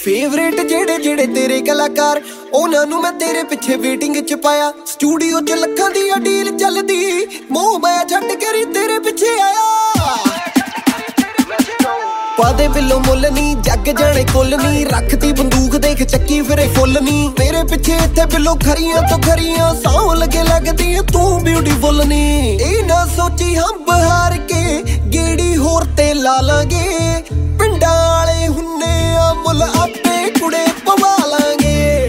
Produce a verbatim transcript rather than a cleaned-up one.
Favourite ਜਿਹੜੇ ਜਿਹੜੇ ਤੇਰੇ ਕਲਾਕਾਰ ਉਹਨਾਂ ਨੂੰ ਮੈਂ ਤੇਰੇ ਪਿੱਛੇ ਵੇਟਿੰਗ ਚ ਪਾਇਆ। ਸਟੂਡੀਓ ਚ ਲੱਖਾਂ ਦੀ ਆ ਡੀਲ ਚੱਲਦੀ, ਮੋਹ ਮਾਇਆ ਛੱਡ ਕੇ ਰੀ ਤੇਰੇ ਪਿੱਛੇ ਆਇਆ। ਪਾਦੇ ਬਿੱਲੋ ਮੁੱਲ ਨੀ, ਜੱਗ ਜਾਣੇ ਕੁੱਲ ਨੀ, ਰੱਖਦੀ ਬੰਦੂਕ ਦੇਖ ਚੱਕੀ ਫਿਰੇ ਫੁੱਲ ਨੀ। ਮੇਰੇ ਪਿੱਛੇ ਇੱਥੇ ਬਿੱਲੋ ਖਰੀਆਂ ਤੋਂ ਖਰੀਆਂ, ਸੌ ਲੱਗੇ ਲੱਗਦੀ ਤੂੰ ਬਿਊਟੀਫੁੱਲ ਨੀ। ਇਹ ਨਾ ਸੋਚੀ ਹਮ ਬਹਾਰ ਕੇ ਗੇੜੀ ਹੋਰ ਤੇ ਲਾ ਲਾਂਗੇ।